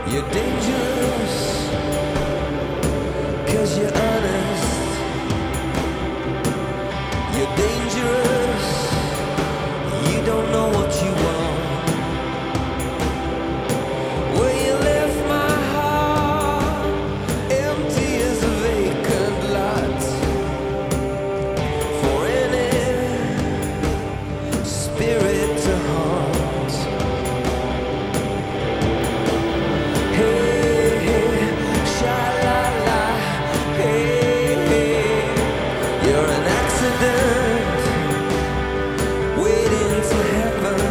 You're dangerous, 'cause you're honest. You're dangerous, you don't know what you want. Well, you left my heart empty as a vacant lot for any spirit to haunt. Hey, hey, sha-la-la, hey, hey, you're an accident waiting to heaven.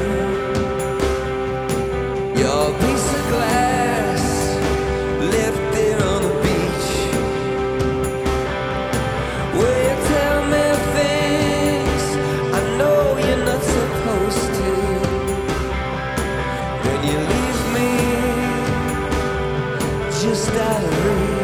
You're a piece of glass left there on the beach. Will you tell me things I know you're not supposed to? Then you leave me just out of reach.